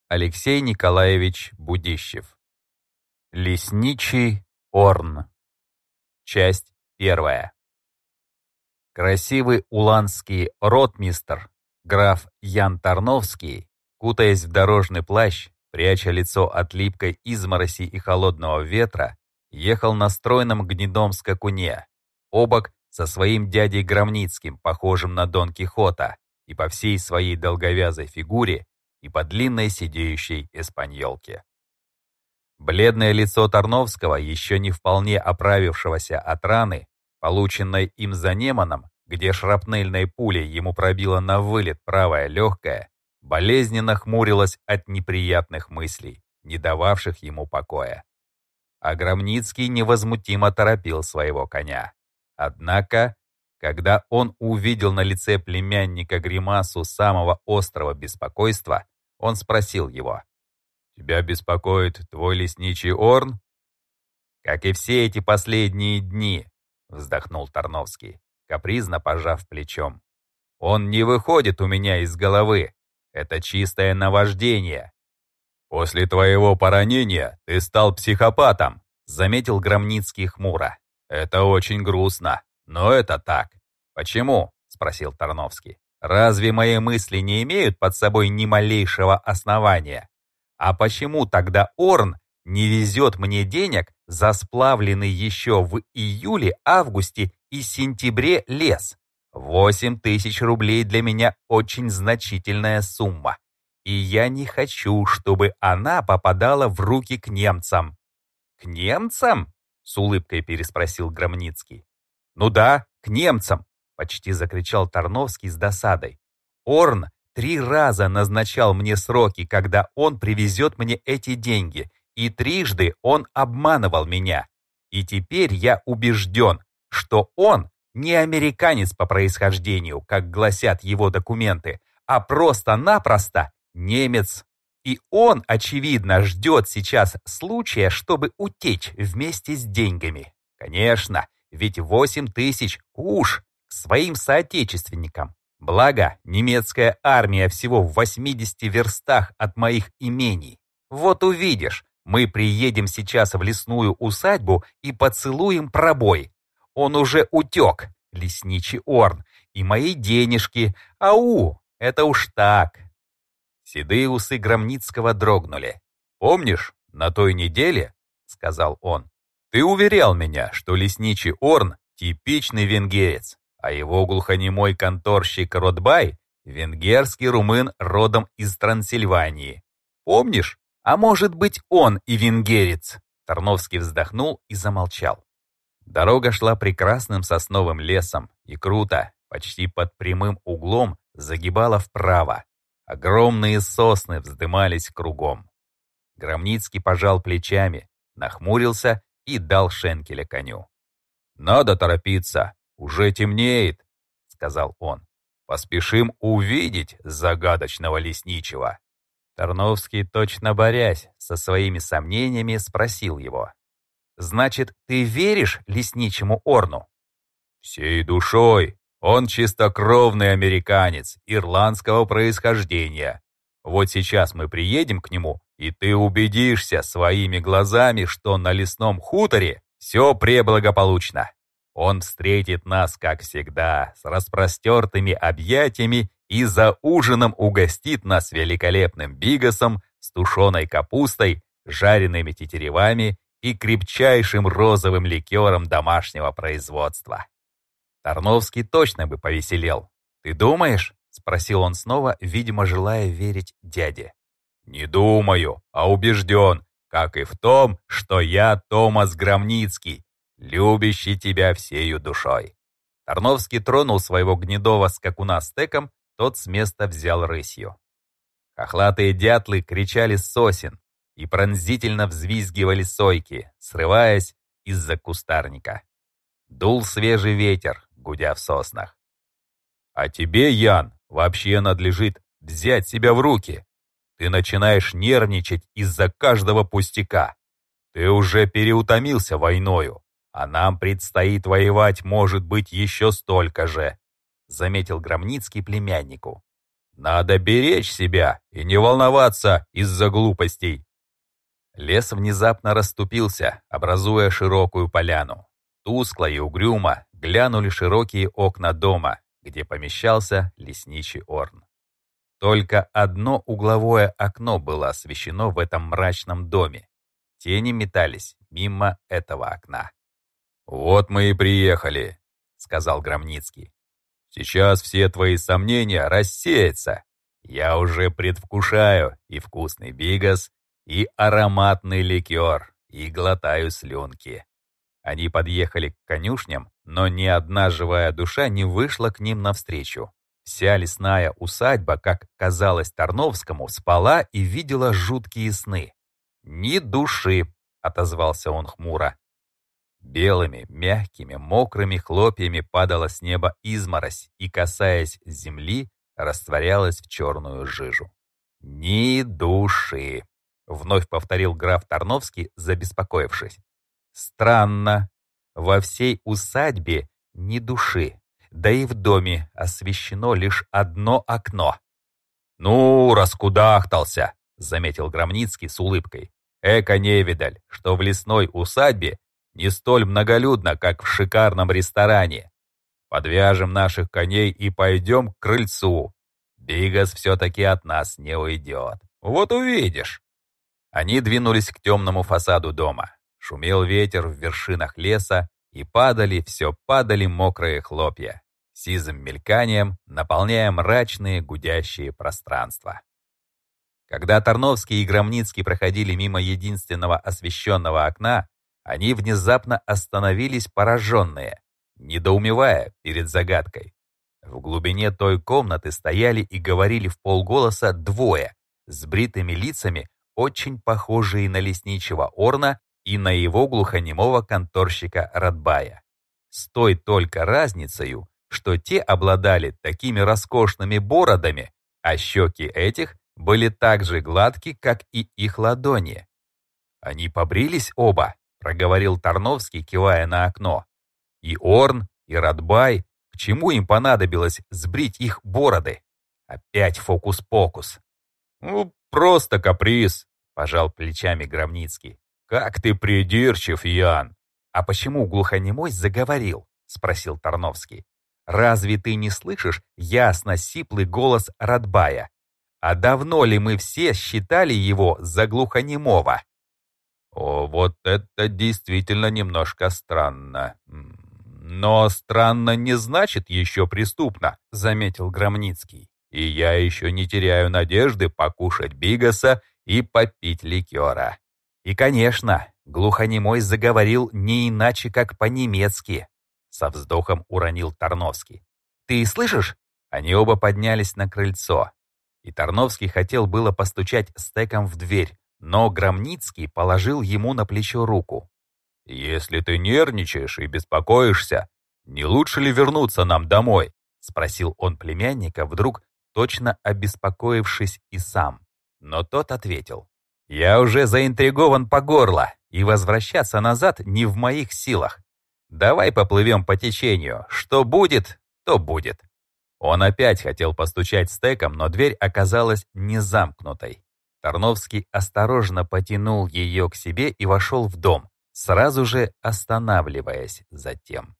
Алексей Николаевич Будищев. Лесничий Орн. Часть 1. Красивый уланский ротмистр, граф Ян Тарновский, кутаясь в дорожный плащ, пряча лицо от липкой измороси и холодного ветра, ехал на стройном гнедом скакуне, обок со своим дядей Громницким, похожим на Дон Кихота, и по всей своей долговязой фигуре, и по длинной сидеющей эспаньолке. Бледное лицо Тарновского, еще не вполне оправившегося от раны, полученной им за Неманом, где шрапнельной пулей ему пробило на вылет правое легкое, болезненно хмурилось от неприятных мыслей, не дававших ему покоя. А Громницкий невозмутимо торопил своего коня. Однако, когда он увидел на лице племянника гримасу самого острого беспокойства, он спросил его: «Тебя беспокоит твой лесничий Орн?» «Как и все эти последние дни», — вздохнул Тарновский, капризно пожав плечом. «Он не выходит у меня из головы. Это чистое наваждение». «После твоего поранения ты стал психопатом», — заметил Громницкий хмуро. «Это очень грустно, но это так». «Почему?» — спросил Тарновский. «Разве мои мысли не имеют под собой ни малейшего основания? А почему тогда Орн не везет мне денег за сплавленный еще в июле, августе и сентябре лес? 8000 рублей для меня очень значительная сумма, и я не хочу, чтобы она попадала в руки к немцам». «К немцам?» — с улыбкой переспросил Громницкий. «Ну да, к немцам!» — почти закричал Тарновский с досадой. «Орн 3 раза назначал мне сроки, когда он привезет мне эти деньги, и трижды он обманывал меня. И теперь я убежден, что он не американец по происхождению, как гласят его документы, а просто-напросто немец. И он, очевидно, ждет сейчас случая, чтобы утечь вместе с деньгами. Конечно, ведь 8000 куш к своим соотечественникам. Благо, немецкая армия всего в 80 верстах от моих имений. Вот увидишь, мы приедем сейчас в лесную усадьбу и поцелуем пробой. Он уже утек, лесничий Орн, и мои денежки. Ау, это уж так». Седые усы Громницкого дрогнули. «Помнишь, на той неделе, — сказал он, — ты уверял меня, что лесничий Орн — типичный венгерец, а его глухонемой конторщик Ротбай — венгерский румын родом из Трансильвании. Помнишь? А может быть, он и венгерец?» Тарновский вздохнул и замолчал. Дорога шла прекрасным сосновым лесом и круто, почти под прямым углом, загибала вправо. Огромные сосны вздымались кругом. Громницкий пожал плечами, нахмурился и дал шенкеля коню. «Надо торопиться, уже темнеет», — сказал он. «Поспешим увидеть загадочного лесничего». Тарновский, точно борясь со своими сомнениями, спросил его: «Значит, ты веришь лесничему Орну?» «Всей душой. Он чистокровный американец, ирландского происхождения. Вот сейчас мы приедем к нему, и ты убедишься своими глазами, что на лесном хуторе все преблагополучно. Он встретит нас, как всегда, с распростертыми объятиями и за ужином угостит нас великолепным бигасом с тушеной капустой, жареными тетеревами и крепчайшим розовым ликером домашнего производства». Тарновский точно бы повеселел. «Ты думаешь?» — спросил он снова, видимо, желая верить дяде. «Не думаю, а убежден, как и в том, что я Томас Громницкий, любящий тебя всею душой». Тарновский тронул своего гнедого скакуна стеком, тот с места взял рысью. Хохлатые дятлы кричали с сосен и пронзительно взвизгивали сойки, срываясь из-за кустарника. Дул свежий ветер, гудя в соснах. «А тебе, Ян, вообще надлежит взять себя в руки. Ты начинаешь нервничать из-за каждого пустяка. Ты уже переутомился войною, а нам предстоит воевать, может быть, еще столько же», — заметил Громницкий племяннику. Надо беречь себя и не волноваться из-за глупостей. Лес внезапно расступился, образуя широкую поляну. Тускло и угрюмо глянули широкие окна дома, где помещался лесничий Орн. Только одно угловое окно было освещено в этом мрачном доме. Тени метались мимо этого окна. «Вот мы и приехали», — сказал Громницкий. «Сейчас все твои сомнения рассеются. Я уже предвкушаю и вкусный бигас, и ароматный ликер, и глотаю слюнки». Они подъехали к конюшням, но ни одна живая душа не вышла к ним навстречу. Вся лесная усадьба, как казалось Тарновскому, спала и видела жуткие сны. «Ни души», — отозвался он хмуро. Белыми, мягкими, мокрыми хлопьями падала с неба изморозь и, касаясь земли, растворялась в черную жижу. «Ни души», — вновь повторил граф Тарновский, забеспокоившись. «Странно. Во всей усадьбе ни души, да и в доме освещено лишь одно окно». «Ну, раскудахтался», — заметил Громницкий с улыбкой. «Эко-невидаль, что в лесной усадьбе не столь многолюдно, как в шикарном ресторане. Подвяжем наших коней и пойдем к крыльцу. Бигас все-таки от нас не уйдет. Вот увидишь». Они двинулись к темному фасаду дома. Шумел ветер в вершинах леса, и все падали мокрые хлопья, сизым мельканием наполняя мрачные гудящие пространства. Когда Тарновский и Громницкий проходили мимо единственного освещенного окна, они внезапно остановились пораженные, недоумевая перед загадкой. В глубине той комнаты стояли и говорили вполголоса двое, с бритыми лицами, очень похожие на лесничего Орна и на его глухонемого конторщика Радбая. С той только разницею, что те обладали такими роскошными бородами, а щеки этих были так же гладки, как и их ладони. «Они побрились оба», — проговорил Тарновский, кивая на окно. «И Орн, и Радбай, к чему им понадобилось сбрить их бороды? Опять фокус-покус». «Ну, просто каприз», — пожал плечами Громницкий. «Как ты придирчив, Ян!» «А почему глухонемой заговорил?» — спросил Тарновский. «Разве ты не слышишь ясно сиплый голос Радбая? А давно ли мы все считали его за глухонемого?» «О, вот это действительно немножко странно. Но странно не значит еще преступно», — заметил Громницкий. «И я еще не теряю надежды покушать бигаса и попить ликера». «И, конечно, глухонемой заговорил не иначе, как по-немецки», — со вздохом уронил Тарновский. «Ты слышишь?» Они оба поднялись на крыльцо, и Тарновский хотел было постучать стеком в дверь, но Громницкий положил ему на плечо руку. «Если ты нервничаешь и беспокоишься, не лучше ли вернуться нам домой?» — спросил он племянника, вдруг точно обеспокоившись и сам. Но тот ответил: «Я уже заинтригован по горло, и возвращаться назад не в моих силах. Давай поплывем по течению. Что будет, то будет». Он опять хотел постучать стеком, но дверь оказалась не замкнутой. Тарновский осторожно потянул ее к себе и вошел в дом, сразу же останавливаясь затем.